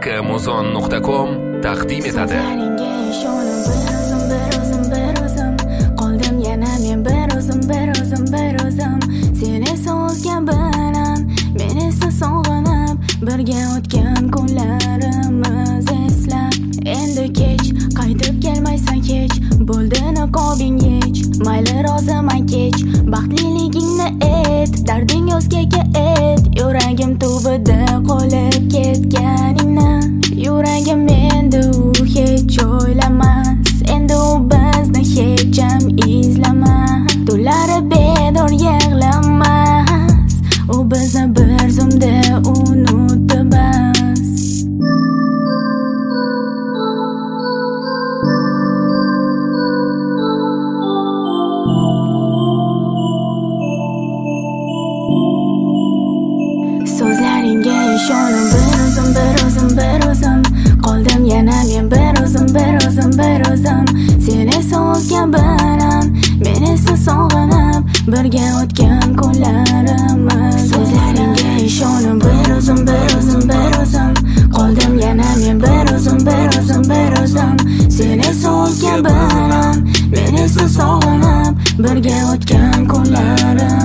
muzon.com taqdim etadi. Qoldim yana men bir o'zim seni so'zgan bilan men esa sog'inib birga o'tgan kunlarimiz eslab endi kech qaytib kelmaysan kech bo'ldi niqobing yech mayli roziman kech baxtliligingni ayt darding o'zgaga ayt yuragim tubida qolib ketganingni yuragim endi u hech o'ylamas endi u bizni hech ham izlamas tunlari bedor yig'lamas u bizni bir zumda unutdi bas so'zlaringga ishonib bir o'zim qoldim yana men bir o'zim seni so'zgan bilan men esa sog'inib birga o'tgan kunlarimiz so'zlaringga ishonib bir o'zim qoldim yana men bir o'zim seni so'zgan bilan men esa sog'inib birga o'tgan kunlarim